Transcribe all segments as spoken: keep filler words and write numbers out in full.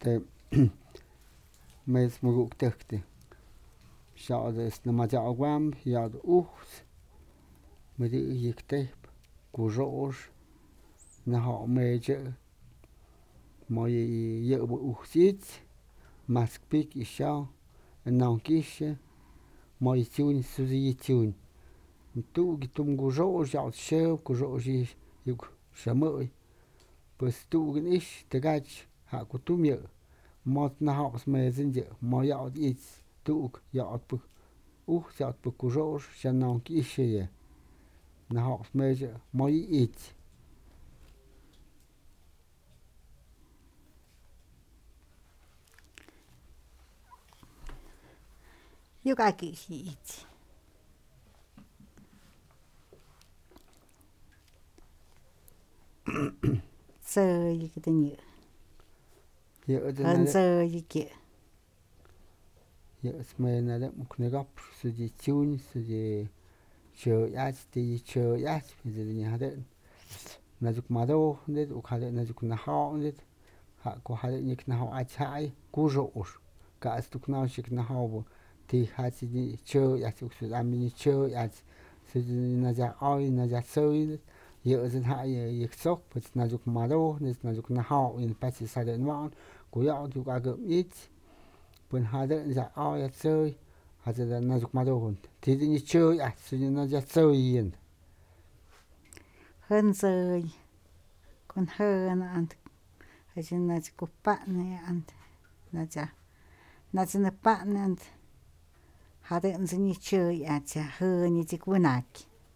te mes muguk tekte shaude es nama jawam yad uhs medi yikte kurosh na ha meje moy yebu uhsits mas pik isha nan kishe moy tsun suzi tsun tu gitum guro shau shew kuro shi yuk shamoy pues tu gnish tegach ha kutumye mot na haus mezinje moyad its tuk yad pu uj yad pu kurosh shanon kishe na haus meje moy its yukaki its Söy gdinye han söy ki yes mena de muknegap suji tsun suji cho yach ti cho yach pizini hade najuk mado net ukhade najuk na haw net ha ko hade nik na haw achai kurosh ka astuk na shik na haw ti hachi ni cho yach uksu amini cho yach suji na ja ay na ja soy yo zin ha ye yiksok pues najuk mado nes najuk na haw in pachi sade nwan ko ya juk aga its pun hade ja ay soy hade najuk mado ti ni cho yach suji na ja soy yin han söy kon hön ant hajin na ku patne ant na ja na zin patne ant hade zin cho yach hön ni tik winak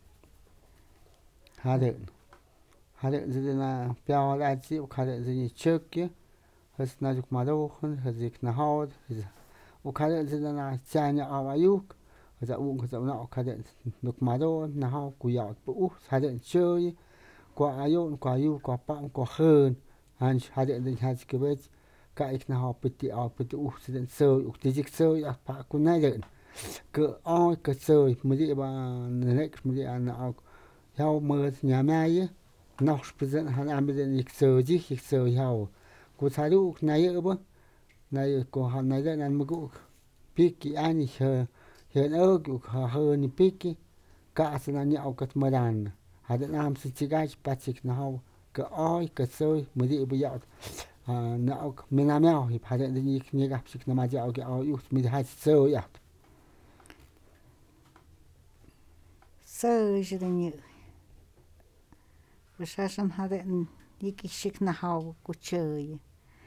hade hade zina piaw la chi ukhade zini chokye has najuk mado hun hazik na haw ukhade zina chanya awayuk za un za na ukhade nuk mado na haw ku ya pu u hade choy kwa ayon kwa yu kwa pa kwa hön han hade zin hach kebet ka ik na haw piti aw piti u zin soy ukti soy a pa kunade ke ay ke soy mudi ba nek mudi an aw yaw mơ nhà mai nóc present han am den ik so ji ik so yaw ku saru na ye bo na ye ko han na den an mugu piki ani he he no ku ha he ni piki ka asna ni au kat madan haden am si chigach pachik na haw ka ay ka so mudi bu ya na au mina miao hi haden ni ni ga pchik na ma ja au au yu mi ha so ya söy gdinye Shashan hade yiki shik na haw ku choy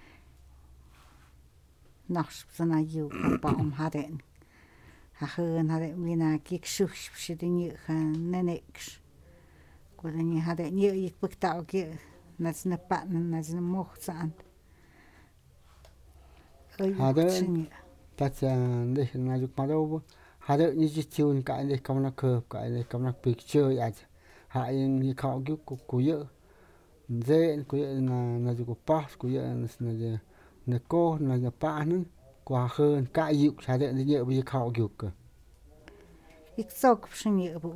nax zana yu pa um hade ha hön hade mina kik shush shidinye han nenex ku ni hade ni yik puktaw ki nas na pa nas na mochsan hade tachan de na juk mado hade ni ji tun ka ni kam na ko ka ni kam na picture ya ha in ni ka gu ku ye ze ku ye na na juk pa ku ye na de na ko na ya pa nu kwa hön ka yu hade ni ye bi ka gu ka ik sok shni bu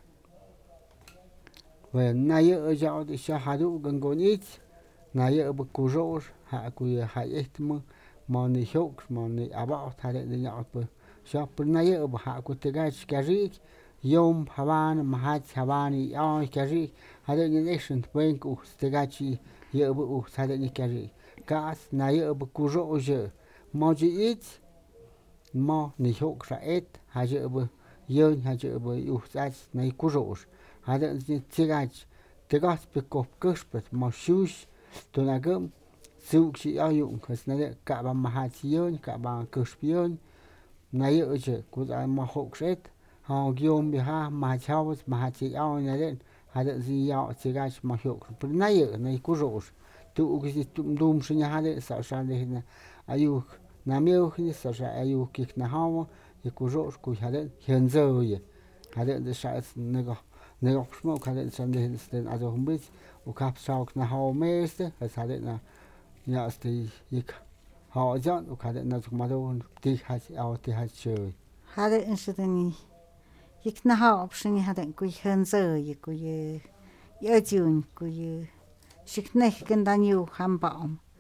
we na ye ja de sha hadu gango ni na ye bu ku ro ha ku ye ha etmo mo ni hok mo ni aba hade ni ya pu sha pu na ye bu ha ku te ga ka ri yom havan mahat havani ay kari hade ni nation bank u te ga chi ye bu u hade ni kari gas na ye bu ku ro je mo ji it mo ni hok sa et ha je bu ye ha je bu u sa na ku ro hade ni te ga te ga pe ko kuspet mo shush to na gum su chi ayu kas na ka ba mahat yon ka ba kuspion na ye je ku da mo hok set ha giom bi ha ma chaw ma chi aw na den ha de zi ya chi ga ma hok pero na ye na ku ro tu gi tu dum shnya ha de sa sha de na ayu na mi u ni sa sha ayu ki na ha ye ku ro ku ha de hen zo ye ha de de sha na go na go smo ka de san de den also hum bit u kap sa na ha me ste ha de na ya ste ik ha jan u ka de na ma do ti ha aw ti ha chơi hade in shidini yik na haw shni hade ku hön söy ku ye ye jun ku ye shik ne ken dan yu han ba um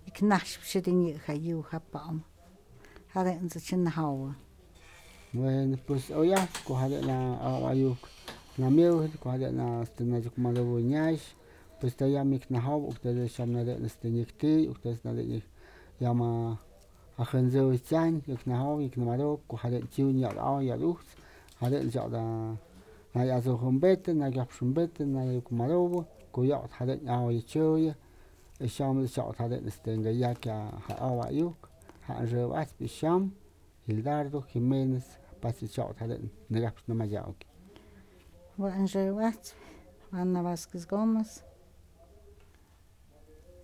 ik naxpit ñi'xa yuu japa'am jare' chinajawa. Bueno, pues oyajtë ko'o jare na awayu'k namyäjtä ko jare na este nayucmadupä nyash pues nte ya mik najowa ustedes syam nare' este nyäkti'yi ustedes nare' yama jajä ntzäwitzyajn yäknajowa yäknämatu'äk ko jare tzyäwä ya'ut awä ya'ut ujtz jare ya'ut nay'adzujä mpetä nakyajpsä mpetä nayucmadupä ku ya'ut jare awä tzyäwä y syam ya'ut jare este yaque ja awa'yu'k ja nrä'pä'atzpa y syam gildardo, jimenez patzi ya'ut jare näkyajpa nä maya'uki. Wa' nrä'pä'atzpa Ana Vazquez Gomez